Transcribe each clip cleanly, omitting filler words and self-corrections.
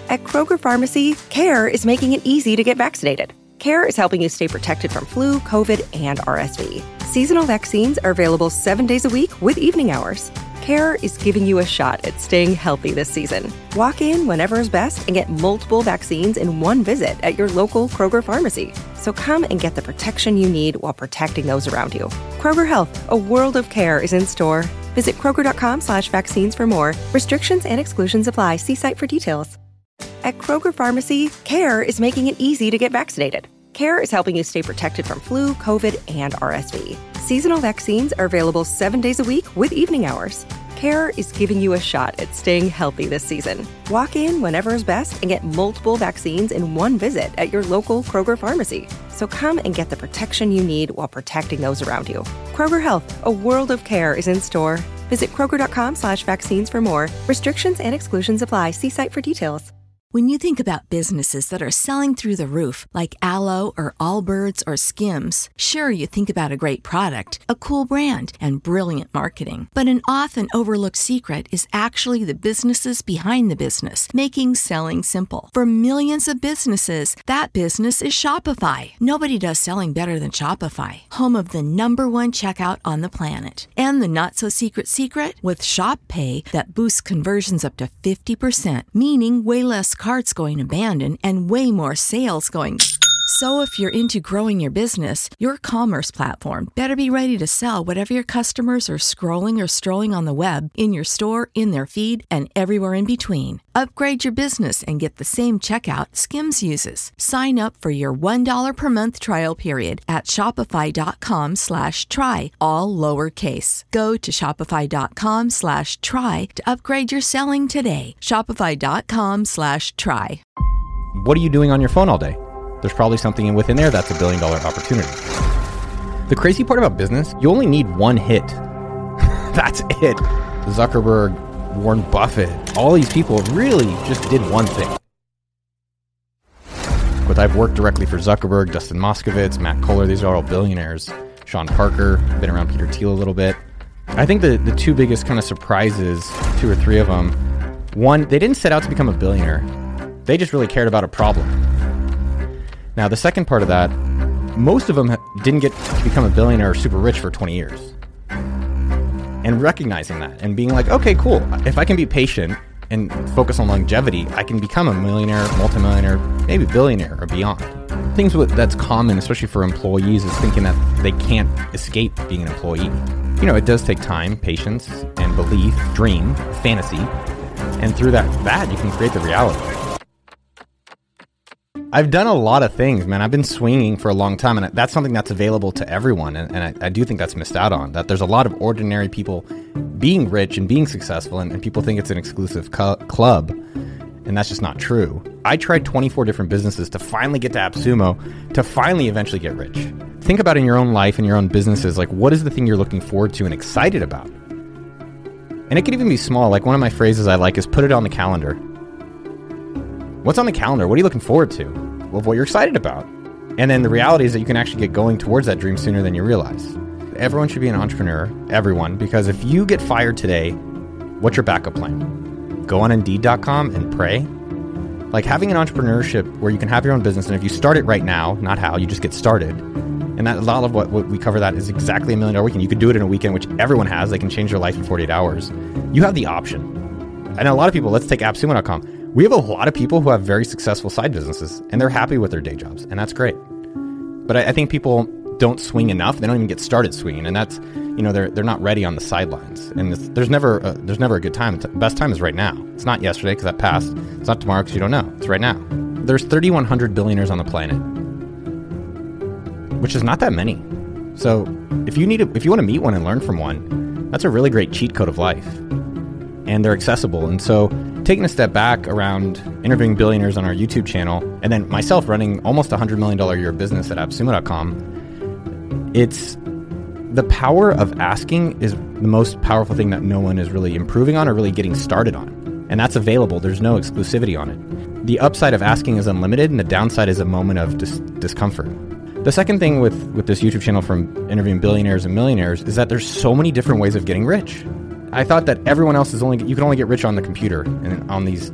At Kroger Pharmacy, CARE is making it easy to get vaccinated. CARE is helping you stay protected from flu, COVID, and RSV. Seasonal vaccines are available 7 days a week with evening hours. CARE is giving you a shot at staying healthy this season. Walk in whenever is best and get multiple vaccines in one visit at your local Kroger Pharmacy. So come and get the protection you need while protecting those around you. Kroger Health, a world of care is in store. Visit Kroger.com/vaccines for more. Restrictions and exclusions apply. See site for details. At Kroger Pharmacy, CARE is making it easy to get vaccinated. CARE is helping you stay protected from flu, COVID, and RSV. Seasonal vaccines are available 7 days a week with evening hours. CARE is giving you a shot at staying healthy this season. Walk in whenever is best and get multiple vaccines in one visit at your local Kroger Pharmacy. So come and get the protection you need while protecting those around you. Kroger Health, a world of care is in store. Visit Kroger.com/vaccines for more. Restrictions and exclusions apply. See site for details. When you think about businesses that are selling through the roof, like Aloe or Allbirds or Skims, sure, you think about a great product, a cool brand, and brilliant marketing. But an often overlooked secret is actually the businesses behind the business, making selling simple. For millions of businesses, that business is Shopify. Nobody does selling better than Shopify, home of the #1 checkout on the planet. And the not-so-secret secret? With Shop Pay that boosts conversions up to 50%, meaning way less carts going abandoned and way more sales going. So if you're into growing your business, your commerce platform better be ready to sell whatever your customers are scrolling or strolling on the web, in your store, in their feed, and everywhere in between. Upgrade your business and get the same checkout Skims uses. Sign up for your $1 per month trial period at shopify.com/try, all lowercase. Go to shopify.com/try to upgrade your selling today. Shopify.com/try. What are you doing on your phone all day? There's probably something within there that's $1 billion opportunity. The crazy part about business, you only need one hit. That's it. Zuckerberg, Warren Buffett, all these people really just did one thing. But I've worked directly for Zuckerberg, Dustin Moskovitz, Matt Kohler. These are all billionaires. Sean Parker, been around Peter Thiel a little bit. I think the two biggest kind of surprises, 2 or 3 of them. One, they didn't set out to become a billionaire. They just really cared about a problem. Now, the second part of that, most of them didn't get to become a billionaire or super rich for 20 years. And recognizing that and being like, okay, cool. If I can be patient and focus on longevity, I can become a millionaire, multimillionaire, maybe billionaire or beyond. Things that's common, especially for employees, is thinking that they can't escape being an employee. You know, it does take time, patience, and belief, dream, fantasy. And through that you can create the reality. I've done a lot of things, man. I've been swinging for a long time, and that's something that's available to everyone, and I do think that's missed out on, that there's a lot of ordinary people being rich and being successful, and people think it's an exclusive club, and that's just not true. I tried 24 different businesses to finally get to AppSumo, to finally eventually get rich. Think about in your own life and your own businesses, like what is the thing you're looking forward to and excited about? And it could even be small. Like one of my phrases I like is put it on the calendar. What's on the calendar? What are you looking forward to? Well, what you're excited about. And then the reality is that you can actually get going towards that dream sooner than you realize. Everyone should be an entrepreneur, everyone, because if you get fired today, what's your backup plan? Go on Indeed.com and pray. Like having an entrepreneurship where you can have your own business, and if you start it right now, not how, you just get started. And that a lot of what we cover that is exactly $1 million weekend. You could do it in a weekend, which everyone has. They can change their life in 48 hours. You have the option. And a lot of people, let's take AppSumo.com. We have a lot of people who have very successful side businesses, and they're happy with their day jobs, and that's great. But I think people don't swing enough. They don't even get started swinging, and that's, you know, they're not ready on the sidelines. And there's never a good time. The best time is right now. It's not yesterday because that passed. It's not tomorrow because you don't know. It's right now. There's 3,100 billionaires on the planet, which is not that many. So if you want to meet one and learn from one, that's a really great cheat code of life, and they're accessible. And so taking a step back around interviewing billionaires on our YouTube channel, and then myself running almost $100 million a year business at AppSumo.com, it's the power of asking is the most powerful thing that no one is really improving on or really getting started on. And that's available. There's no exclusivity on it. The upside of asking is unlimited, and the downside is a moment of discomfort. The second thing with this YouTube channel from interviewing billionaires and millionaires is that there's so many different ways of getting rich. I thought that everyone else you can only get rich on the computer and on these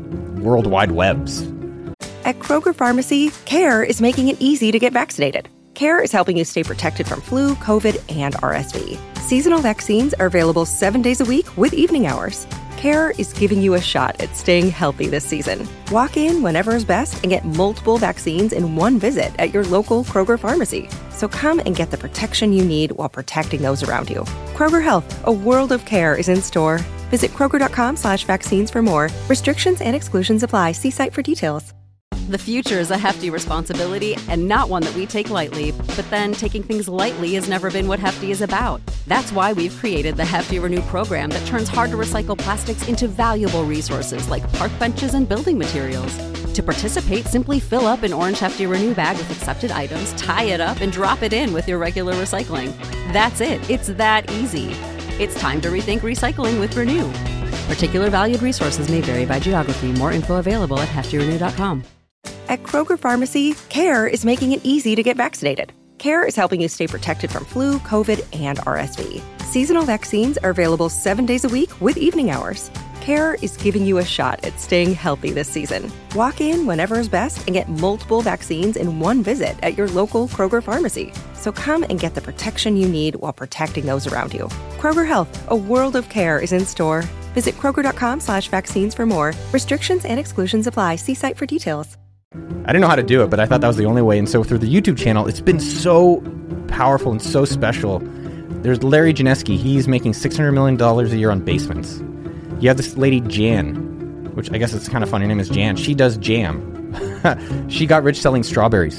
World Wide Webs. At Kroger Pharmacy, CARE is making it easy to get vaccinated. CARE is helping you stay protected from flu, COVID, and RSV. Seasonal vaccines are available 7 days a week with evening hours. CARE is giving you a shot at staying healthy this season. Walk in whenever is best and get multiple vaccines in one visit at your local Kroger Pharmacy. So come and get the protection you need while protecting those around you. Kroger Health, a world of care is in store. Visit Kroger.com/vaccines for more. Restrictions and exclusions apply. See site for details. The future is a hefty responsibility and not one that we take lightly. But then taking things lightly has never been what Hefty is about. That's why we've created the Hefty Renew program that turns hard-to-recycle plastics into valuable resources like park benches and building materials. To participate, simply fill up an orange Hefty Renew bag with accepted items, tie it up, and drop it in with your regular recycling. That's it. It's that easy. It's time to rethink recycling with Renew. Particular valued resources may vary by geography. More info available at heftyrenew.com. At Kroger Pharmacy, CARE is making it easy to get vaccinated. CARE is helping you stay protected from flu, COVID, and RSV. Seasonal vaccines are available 7 days a week with evening hours. CARE is giving you a shot at staying healthy this season. Walk in whenever is best and get multiple vaccines in one visit at your local Kroger Pharmacy. So come and get the protection you need while protecting those around you. Kroger Health, a world of care is in store. Visit Kroger.com/vaccines for more. Restrictions and exclusions apply. See site for details. I didn't know how to do it, but I thought that was the only way. And so through the YouTube channel, it's been so powerful and so special. There's Larry Janeski. He's making $600 million a year on basements. You have this lady, Jan, which I guess it's kind of funny. Her name is Jan. She does jam. She got rich selling strawberries.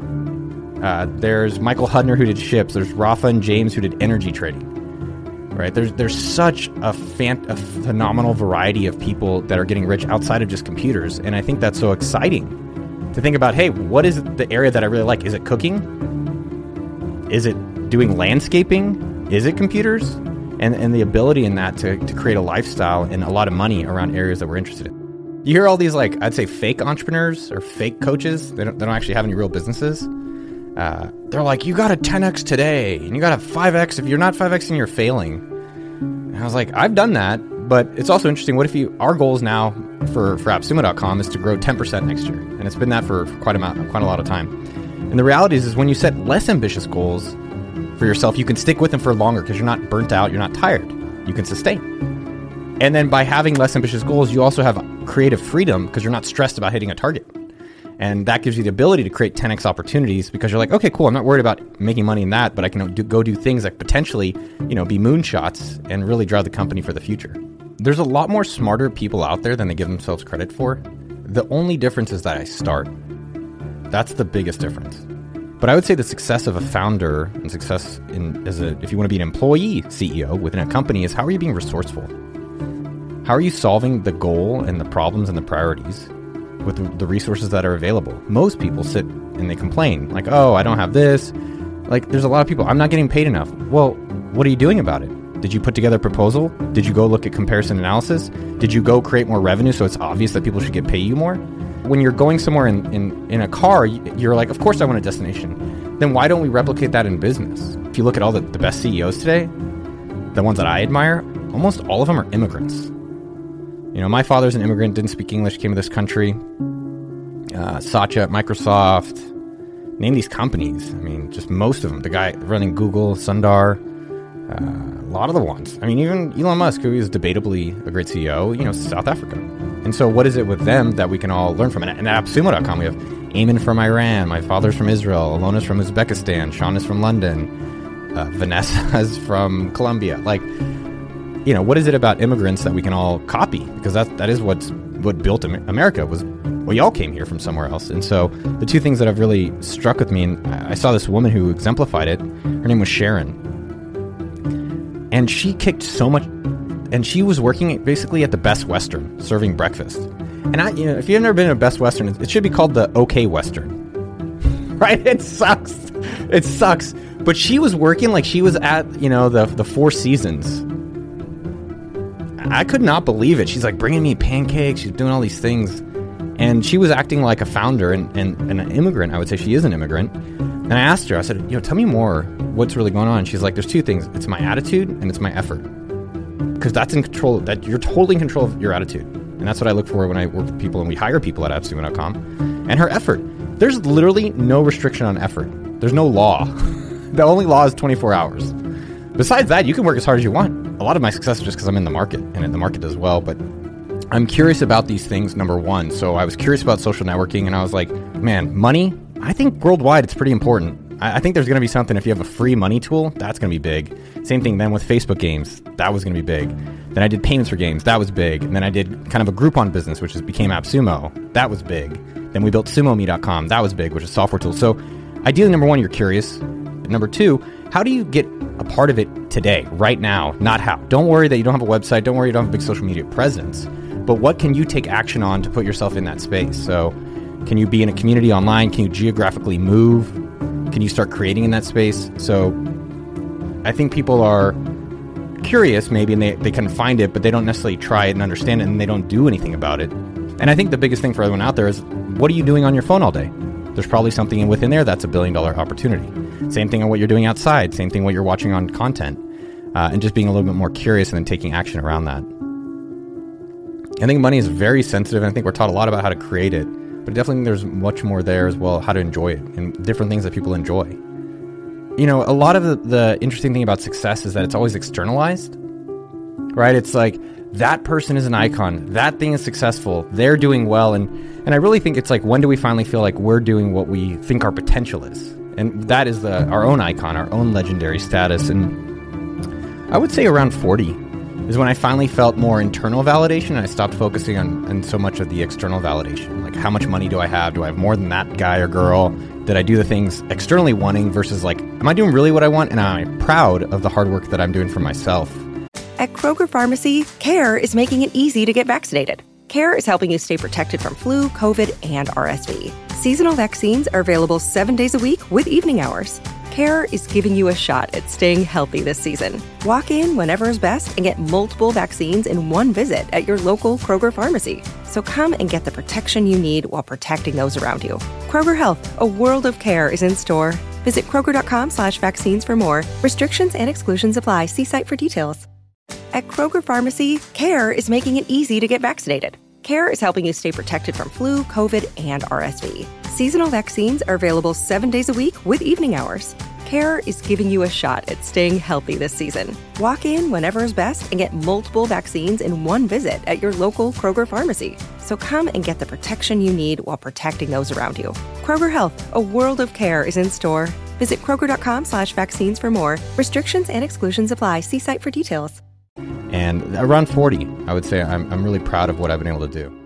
There's Michael Hudner, who did ships. There's Rafa and James, who did energy trading. Right? There's such a phenomenal variety of people that are getting rich outside of just computers. And I think that's so exciting to think about, hey, what is the area that I really like? Is it cooking? Is it doing landscaping? Is it computers? And the ability in that to create a lifestyle and a lot of money around areas that we're interested in. You hear all these, like, I'd say fake entrepreneurs or fake coaches. They don't actually have any real businesses. They're like, you got a 10x today and you got a 5x. If you're not 5xing, you're failing. And I was like, I've done that, but it's also interesting. What if our goals now for AppSumo.com is to grow 10% next year? And it's been that for quite a lot of time. And the reality is when you set less ambitious goals for yourself, you can stick with them for longer because you're not burnt out, you're not tired. You can sustain. And then by having less ambitious goals, you also have creative freedom because you're not stressed about hitting a target. And that gives you the ability to create 10x opportunities because you're like, okay, cool, I'm not worried about making money in that, but I can go do things that potentially, be moonshots and really drive the company for the future. There's a lot more smarter people out there than they give themselves credit for. The only difference is that I start. That's the biggest difference. But I would say the success of a founder and success if you want to be an employee CEO within a company is how are you being resourceful? How are you solving the goal and the problems and the priorities with the resources that are available? Most people sit and they complain like, oh, I don't have this. Like there's a lot of people, I'm not getting paid enough. Well, what are you doing about it? Did you put together a proposal? Did you go look at comparison analysis? Did you go create more revenue so it's obvious that people should pay you more? When you're going somewhere in a car, you're like, of course I want a destination. Then why don't we replicate that in business? If you look at all the best CEOs today, the ones that I admire, almost all of them are immigrants. My father's an immigrant, didn't speak English, came to this country. Satya at Microsoft, name these companies. I mean, just most of them. The guy running Google, Sundar, a lot of the ones. I mean, even Elon Musk, who is debatably a great CEO, South Africa. And so what is it with them that we can all learn from? And at AppSumo.com, we have Eamon from Iran, my father's from Israel, Alona's from Uzbekistan, Sean is from London, Vanessa's from Colombia. Like, what is it about immigrants that we can all copy? Because that is what built America was. We all came here from somewhere else. And so the two things that have really struck with me, and I saw this woman who exemplified it. Her name was Sharon. And she kicked so much, and she was working basically at the Best Western, serving breakfast. And if you've never been to a Best Western, it should be called the OK Western. Right? It sucks. It sucks. But she was working like she was at, the Four Seasons. I could not believe it. She's like bringing me pancakes. She's doing all these things. And she was acting like a founder and an immigrant. I would say she is an immigrant. And I asked her, I said, tell me more. What's really going on? And she's like, there's two things. It's my attitude and it's my effort. Because that's in control. That you're totally in control of your attitude. And that's what I look for when I work with people and we hire people at appsumo.com. And her effort. There's literally no restriction on effort. There's no law. The only law is 24 hours. Besides that, you can work as hard as you want. A lot of my success is just because I'm in the market, and the market does well. But I'm curious about these things, number one. So I was curious about social networking, and I was like, man, money, I think worldwide it's pretty important. I think there's going to be something, if you have a free money tool, that's going to be big. Same thing then with Facebook games. That was going to be big. Then I did payments for games. That was big. And then I did kind of a Groupon business, which became AppSumo. That was big. Then we built SumoMe.com. That was big, which is a software tool. So ideally, number one, you're curious. Number two, how do you get a part of it today, right now, not how? Don't worry that you don't have a website. Don't worry you don't have a big social media presence. But what can you take action on to put yourself in that space? So can you be in a community online? Can you geographically move? Can you start creating in that space? So I think people are curious maybe, and they can find it, but they don't necessarily try it and understand it, and they don't do anything about it. And I think the biggest thing for everyone out there is, what are you doing on your phone all day? There's probably something within there that's $1 billion opportunity. Same thing on what you're doing outside. Same thing what you're watching on content. And just being a little bit more curious and then taking action around that. I think money is very sensitive, and I think we're taught a lot about how to create it. But definitely there's much more there as well, how to enjoy it, and different things that people enjoy. You know, a lot of the interesting thing about success is that it's always externalized, right? It's like, that person is an icon, that thing is successful, they're doing well, and I really think it's like, when do we finally feel like we're doing what we think our potential is? And that is our own icon, our own legendary status. And I would say around 40 is when I finally felt more internal validation, and I stopped focusing on so much of the external validation. Like, how much money do I have? Do I have more than that guy or girl? Did I do the things externally wanting versus like, am I doing really what I want? And am I proud of the hard work that I'm doing for myself? At Kroger Pharmacy, CARE is making it easy to get vaccinated. CARE is helping you stay protected from flu, COVID, and RSV. Seasonal vaccines are available 7 days a week with evening hours. CARE is giving you a shot at staying healthy this season. Walk in whenever is best and get multiple vaccines in one visit at your local Kroger Pharmacy. So come and get the protection you need while protecting those around you. Kroger Health, a world of care, is in store. Visit Kroger.com/vaccines for more. Restrictions and exclusions apply. See site for details. At Kroger Pharmacy, CARE is making it easy to get vaccinated. CARE is helping you stay protected from flu, COVID, and RSV. Seasonal vaccines are available 7 days a week with evening hours. CARE is giving you a shot at staying healthy this season. Walk in whenever is best and get multiple vaccines in one visit at your local Kroger Pharmacy. So come and get the protection you need while protecting those around you. Kroger Health, a world of care, is in store. Visit Kroger.com/vaccines for more. Restrictions and exclusions apply. See site for details. And around 40, I would say I'm really proud of what I've been able to do.